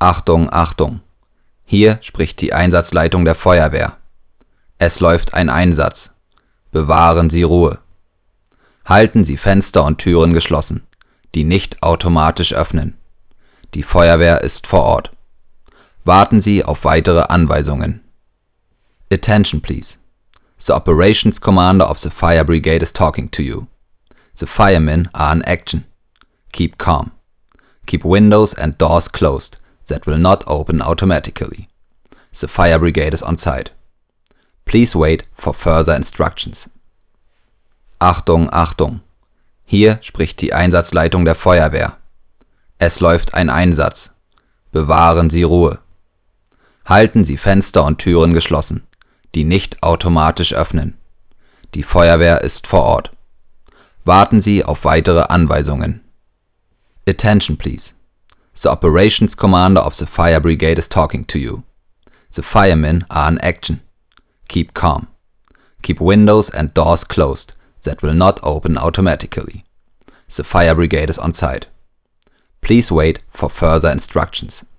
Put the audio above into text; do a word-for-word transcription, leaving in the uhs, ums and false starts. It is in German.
Achtung, Achtung! Hier spricht die Einsatzleitung der Feuerwehr. Es läuft ein Einsatz. Bewahren Sie Ruhe. Halten Sie Fenster und Türen geschlossen, die nicht automatisch öffnen. Die Feuerwehr ist vor Ort. Warten Sie auf weitere Anweisungen. Attention please. The operations commander of the fire brigade is talking to you. The firemen are in action. Keep calm. Keep windows and doors closed that will not open automatically. The fire brigade is on site. Please wait for further instructions. Achtung, Achtung! Hier spricht die Einsatzleitung der Feuerwehr. Es läuft ein Einsatz. Bewahren Sie Ruhe. Halten Sie Fenster und Türen geschlossen, die nicht automatisch öffnen. Die Feuerwehr ist vor Ort. Warten Sie auf weitere Anweisungen. Attention please. The operations commander of the fire brigade is talking to you. The firemen are in action. Keep calm. Keep windows and doors closed that will not open automatically. The fire brigade is on site. Please wait for further instructions.